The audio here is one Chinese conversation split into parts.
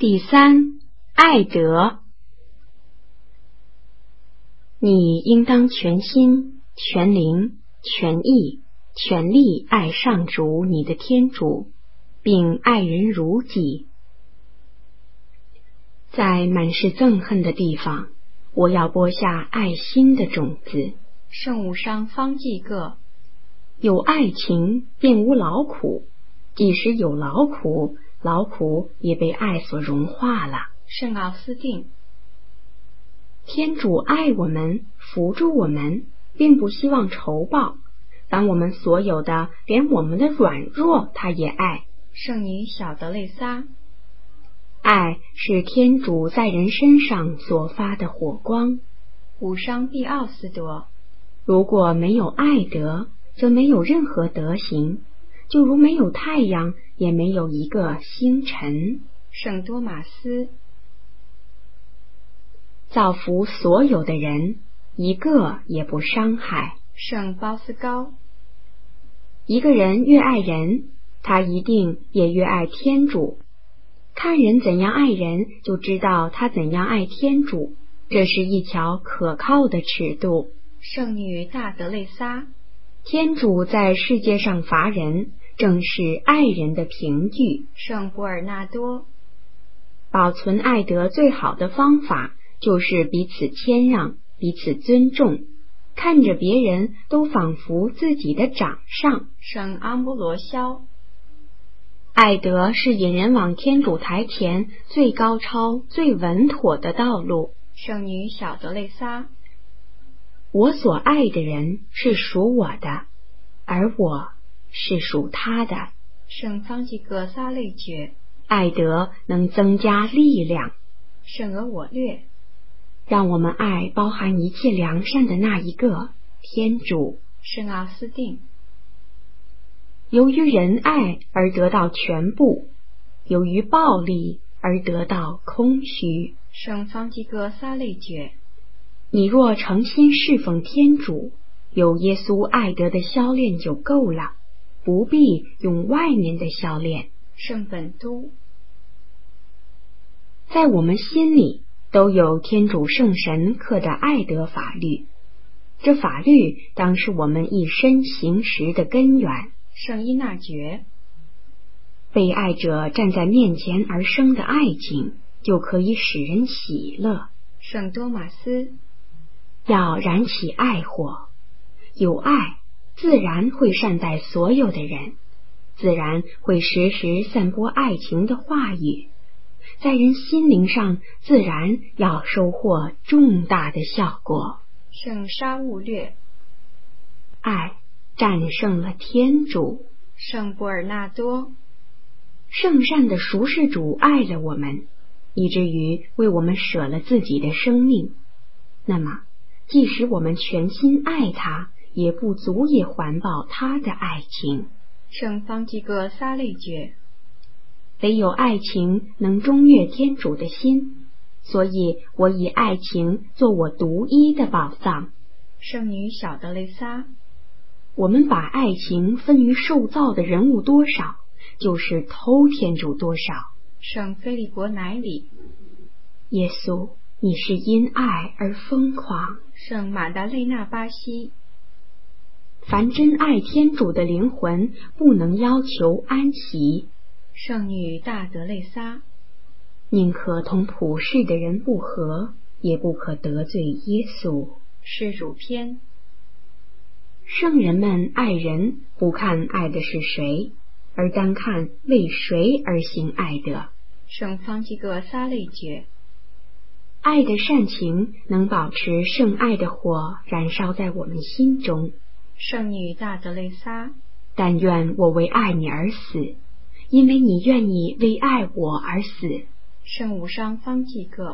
第三，爱德。你应当全心、全灵、全意、全力爱上主你的天主，并爱人如己。在满是憎恨的地方，我要播下爱心的种子。 圣无伤方济各。 有爱情便无劳苦，即使有劳苦，劳苦也被爱所融化了。 圣奥斯定。 天主爱我们，扶助我们，并不希望酬报。凡我们所有的，连我们的软弱，他也爱。 圣女小德肋撒。 爱是天主在人身上所发的火光。 无伤必奥斯德。 如果没有爱德，则没有任何德行，就如没有太阳，也没有一个星辰。 圣多马斯。 造福所有的人，一个也不伤害。 圣包斯高。 一个人越爱人，他一定也越爱天主。看人怎样爱人，就知道他怎样爱天主，这是一条可靠的尺度。 圣女大德肋撒。 天主在世界上罚人，正是爱人的凭据。 圣博尔纳多。 保存爱德最好的方法，就是彼此谦让，彼此尊重，看着别人都仿佛自己的掌上。 圣阿波罗肖。 爱德是引人往天主台前最高超、最稳妥的道路。 圣女小德肋撒。 我所爱的人是属我的，而我是属他的。 圣方济各撒类爵。 爱德能增加力量。 圣俄我略。 让我们爱包含一切良善的那一个天主。 圣奥斯定。 由于仁爱而得到全部，由于暴力而得到空虚。 圣方济各撒类爵。 你若诚心侍奉天主，有耶稣爱德的消练就够了，不必用外面的消练。 圣本都。 在我们心里都有天主圣神刻的爱德法律，这法律当是我们一生行实的根源。 圣依纳爵。 被爱者站在面前而生的爱情，就可以使人喜乐。 圣多马斯。 要燃起爱火，有爱自然会善待所有的人，自然会时时散播爱情的话语，在人心灵上自然要收获重大的效果。 圣沙勿略。 爱战胜了天主。 圣博尔纳多。 圣善的赎世主爱了我们，以至于为我们舍了自己的生命。那么即使我们全心爱他，也不足以还报他的爱情。 圣方济各撒类爵。 唯有爱情能中悦天主的心，所以我以爱情做我独一的宝藏。 圣女小德肋撒。 我们把爱情分于受造的人物多少，就是偷天主多少。 圣菲利伯乃里。 耶稣，你是因爱而疯狂。 圣马达肋纳巴西。 凡真爱天主的灵魂，不能要求安息。 圣女大德肋撒。 宁可同普世的人不和，也不可得罪耶稣。 施主篇。 圣人们爱人，不看爱的是谁，而单看为谁而行爱德。 圣方济各撒类爵。 爱的善情能保持圣爱的火燃烧在我们心中。 圣女大德肋撒。 但愿我为爱你而死，因为你愿意为爱我而死。 圣无伤方济各。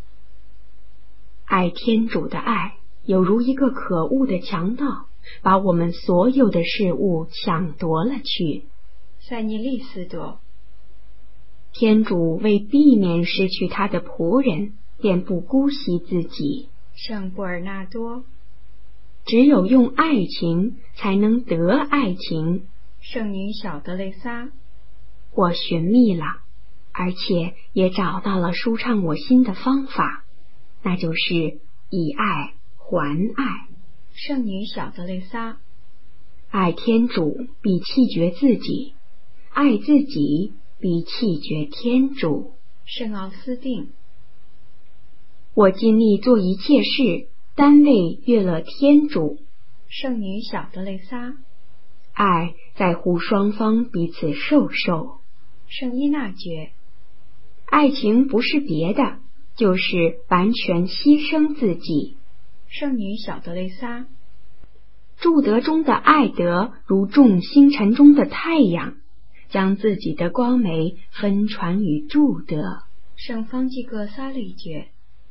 爱天主的爱，有如一个可恶的强盗，把我们所有的事物抢夺了去。 塞尼利斯德。 天主为避免失去他的仆人，便不姑息自己。 圣博尔纳多。 只有用爱情才能得爱情。 圣女小德肋撒。 我寻觅了， 而且也找到了舒畅我心的方法，那就是以爱还爱。 圣女小德蕾莎， 爱天主比弃绝自己，爱自己比弃绝天主。 圣奥斯定， 我尽力做一切事，单为悦乐天主。 圣女小德蕾莎， 爱在乎双方彼此授受。 圣依纳爵， 爱情不是别的，就是完全牺牲自己。 圣女小德蕾莎， 祝德中的爱德如众星辰中的太阳，将自己的光美分传于祝德。 圣方济各撒雷爵，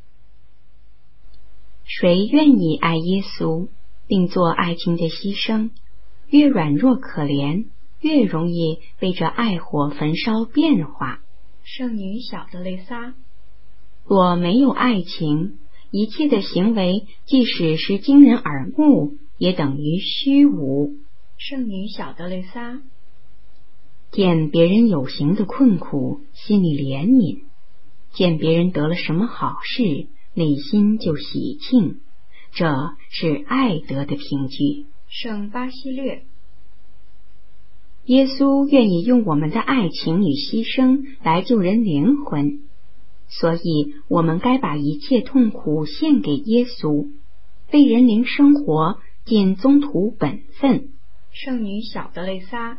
谁愿意爱耶稣，并做爱情的牺牲，越软弱可怜，越容易被这爱火焚烧变化。 圣女小德蕾莎， 若没有爱情，一切的行为即使是惊人耳目，也等于虚无。 圣女小德蕾莎， 见别人有形的困苦，心里怜悯；见别人得了什么好事，内心就喜庆。这是爱德的凭据。 圣巴西略， 耶稣愿意用我们的爱情与牺牲来救人灵魂，所以我们该把一切痛苦献给耶稣，为人灵生活尽宗徒本分。 圣女小德蕾莎，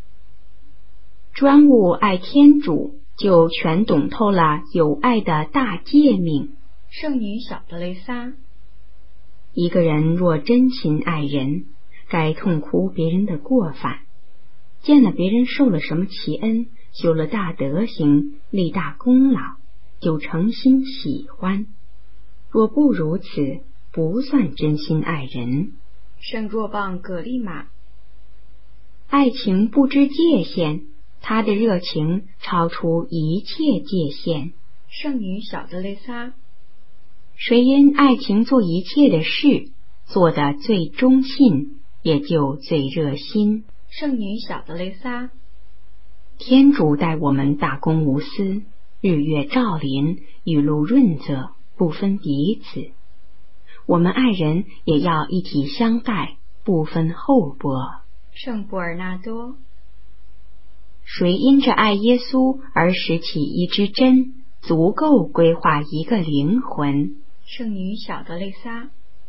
专务爱天主，就全懂透了有爱的大诫命。 圣女小德蕾莎， 一个人若真心爱人，该痛哭别人的过犯，见了别人受了什么奇恩，修了大德行，立大功劳，就诚心喜欢。若不如此，不算真心爱人。 圣若望葛利玛， 爱情不知界限，他的热情超出一切界限。 圣女小德蕾莎， 谁因爱情做一切的事，做得最忠信，也就最热心。 圣女小德蕾莎， 天主待我们大公无私，日月照临，雨露润泽，不分彼此。我们爱人也要一体相待，不分厚薄。 圣博尔纳多， 谁因着爱耶稣而拾起一支针，足够规划一个灵魂。 圣女小德蕾莎，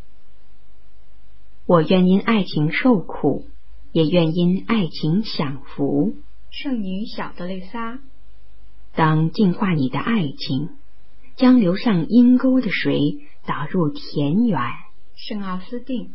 我愿因爱情受苦，也愿因爱情享福。 圣女小德蕾莎， 当净化你的爱情，将流上阴沟的水导入田园。 圣奥斯定，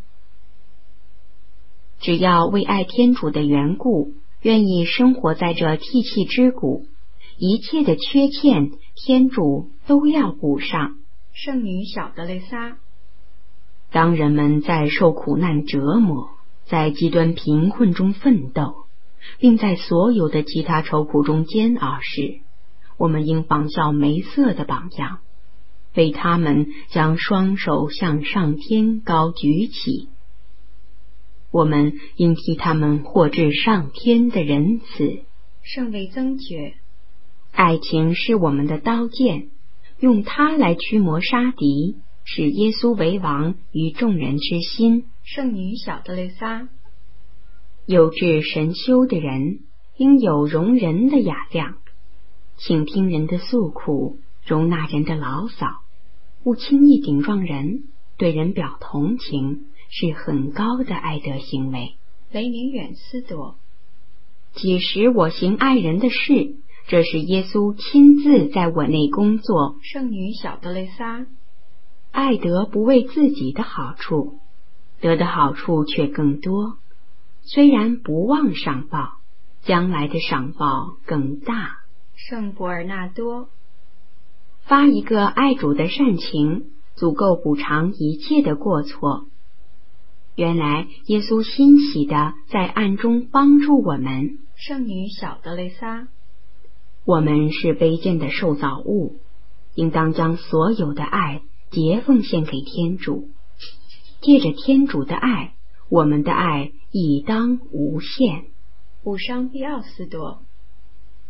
只要为爱天主的缘故，愿意生活在这涕泣之谷，一切的缺欠，天主都要补上。 圣女小德蕾莎， 当人们在受苦难折磨，在极端贫困中奋斗，并在所有的其他愁苦中煎熬时，我们应仿效梅瑟的榜样，为他们将双手向上天高举起。我们应替他们获致上天的仁慈。 圣维增爵， 爱情是我们的刀剑，用它来驱魔杀敌，使耶稣为王于众人之心。 圣女小德蕾莎， 有志神修的人应有容人的雅量，倾听人的诉苦，容纳人的牢骚，不轻易顶撞人，对人表同情，是很高的爱德行为。 雷明远斯铎， 几时我行爱人的事，这是耶稣亲自在我内工作。 圣女小德蕾莎， 爱德不为自己的好处，得的好处却更多，虽然不忘赏报，将来的赏报更大。 圣博尔纳多， 发一个爱主的善情，足够补偿一切的过错。原来耶稣欣喜的在暗中帮助我们。 圣女小德蕾莎， 我们是卑贱的受造物，应当将所有的爱皆奉献给天主。借着天主的爱，我们的爱亦当无限。 武商庇奥斯铎，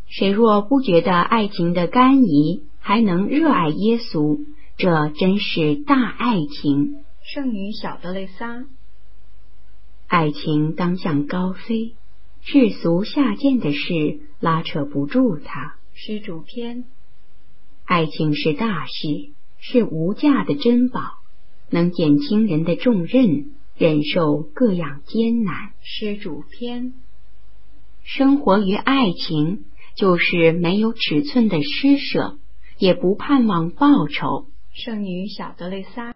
谁若不觉得爱情的甘怡，还能热爱耶稣，这真是大爱情。 圣女小德蕾莎。 爱情当向高飞，世俗下贱的事拉扯不住它。 施主篇。 爱情是大事，是无价的珍宝，能减轻人的重任，忍受各样艰难。 施主篇。 生活于爱情，就是没有尺寸的施舍，也不盼望报酬。 圣女小德蕾莎。